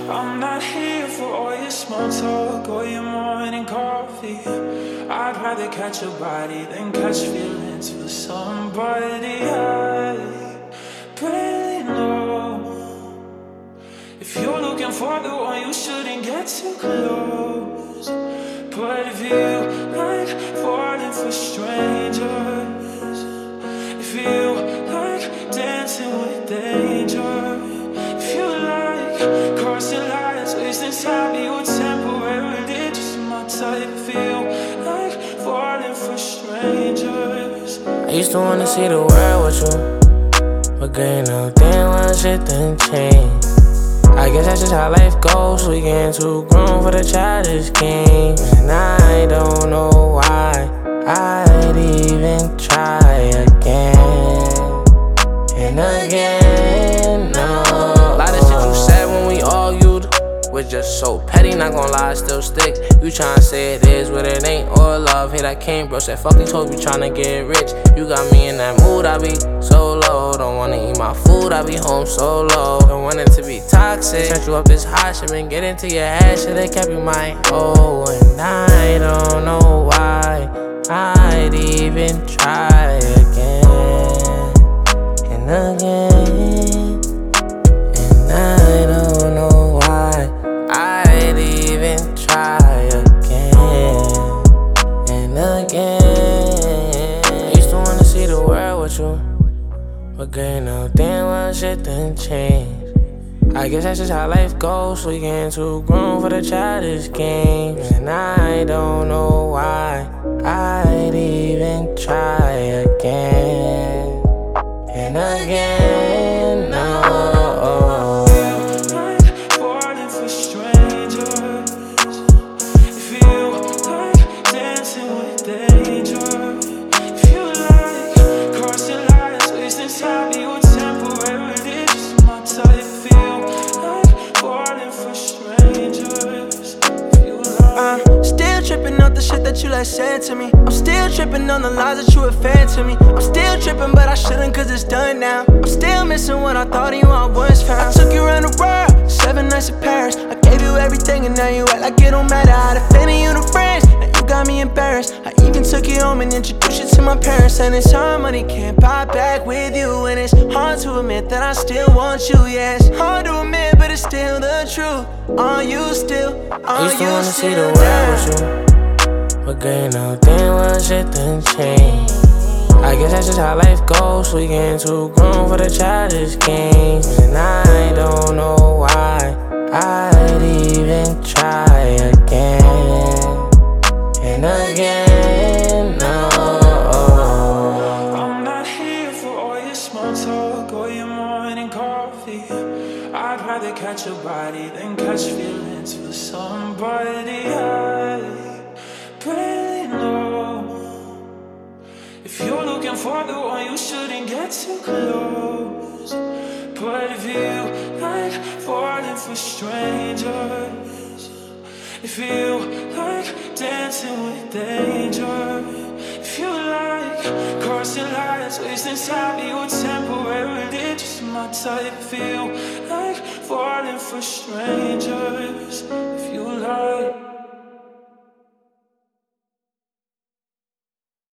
I'm not here for all your small talk or your morning coffee. I'd rather catch a body than catch feelings for somebody I barely know. If you're looking for the one, you shouldn't get too close. But if you like falling for strangers, if you like dancing with danger, if you like crossing lines, wasting time, you temporarily just my type. If you like falling for strangers, I used to wanna see the world with you, but girl, you know damn well shit done changed. I guess that's just how life goes. We getting too grown for the childish game, and I don't know why I'd even try again and again. No, a lot of shit you said when we argued was just so petty. Not gonna lie, still stick. You tryna say it is what it ain't, or love. Hit that came, bro. Said fuck these hoes, we tryna get rich. You got me in that mood, I be so low. Don't wanna eat my food, I be home so low. Don't want it to be toxic. Sent you up this hot shit, been get into your head. Should've kept you my oh, and I don't know why I'd even try again and again. And I don't know why I'd even try again and again. I used to wanna see the world with you, but girl, you know damn well shit done changed. I guess that's just how life goes. We getting too grown for the childish games, and I don't know why I'd even try again and again. No. like falling for strangers, if you like dancing with danger, if you like crossing lines, wasting time, you temporarily just my type. If you like falling for strangers, if you like. Still tripping off the shit that you like said to me. I'm still tripping on the lies that you were fed to me. I'm still tripping, but I shouldn't, cause it's done now. I'm still missing what I thought of you I once found. I took you around the world, 7 nights in Paris. I gave you everything and now you act like it don't matter. I defended you to friends, now you got me embarrassed. I even took you home and introduced you to my parents. And it's hard, money can't buy back with you. And it's hard to admit that I still want you, yeah. It's hard to admit, but it's still the truth. Are you still, I are used to you wanna see still the there? world with you, but girl, you know damn well shit done changed. I guess that's just how life goes. We getting too grown for the childish games, and I don't know why I'd even try again and again. No. I'm not here for all your small talk or your morning coffee. I'd rather catch a body than catch feelings for somebody I barely know. If you're looking for the one, you shouldn't get too close. But if you like falling for strangers, if you like dancing with danger, if you like crossing lines, wasting time, you temporarily just my type. If you like falling for strangers, if you like